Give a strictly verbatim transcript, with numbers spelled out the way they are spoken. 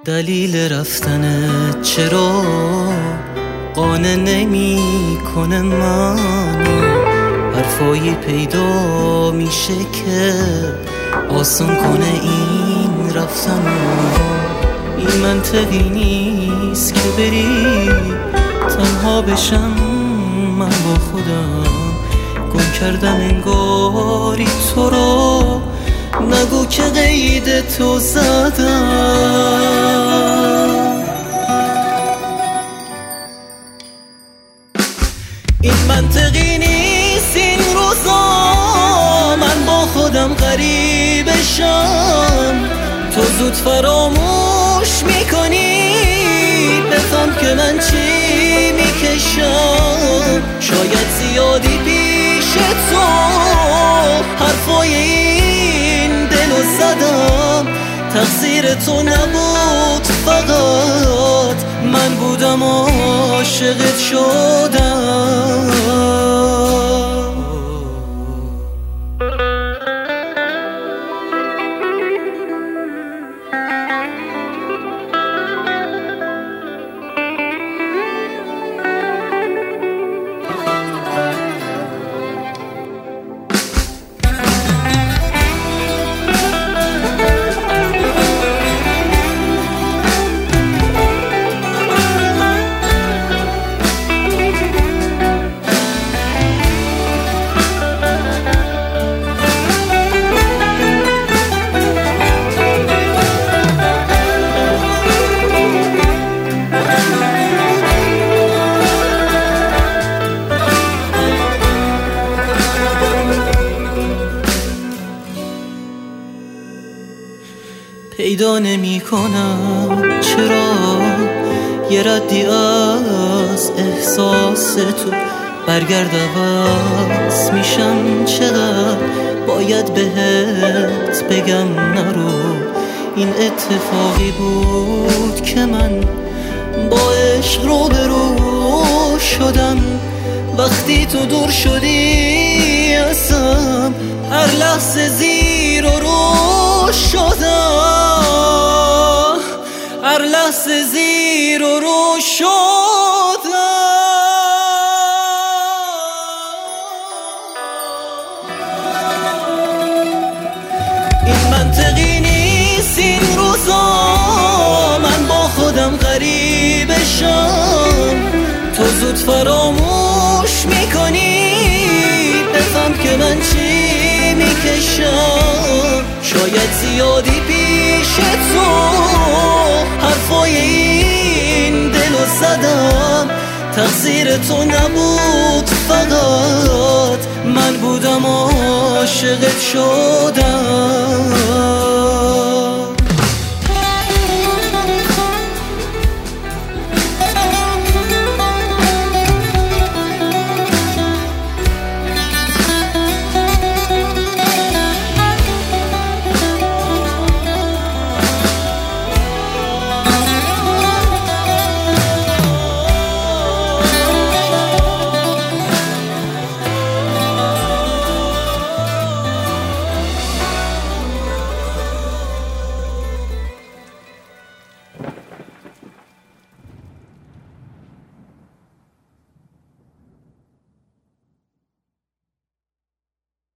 دلیل رفتنت چرا قانع نمی کنه منو؟ حرفایی پیدا میشه که آسان کنه این رفتنو. این منطقی نیست که بری تنها بشم، من با خودم گم کردم انگاری تو رو. نگو که قید تو زدم. این منطقی نیست این روزا من با خودم غریبشم. تو زود فراموش میکنی بفهم که من چی میکشم. شاید زیادی پیش تو حرفای این دلو زدم. تقصیر تو نبود فقط من بودم عاشقت شدم. پیدا نمی کنم چرا یه ردی از احساس تو برگرد عوض میشم. چقدر باید بهت بگم نرو. این اتفاقی بود که من با عشق رو برو شدم. وقتی تو دور شدی ازم هر لحظه زیر و رو شدم. هر لحظه زیر و رو شدم. این منطقی نیست این روزا من با خودم غریبشم. تو زود فراموش میکنی بفهم که من چی میکشم. شاید زیادی پیش تو حرفای این دلو زدم. تقصیر تو نبود فقط من بودم عاشقت شدم.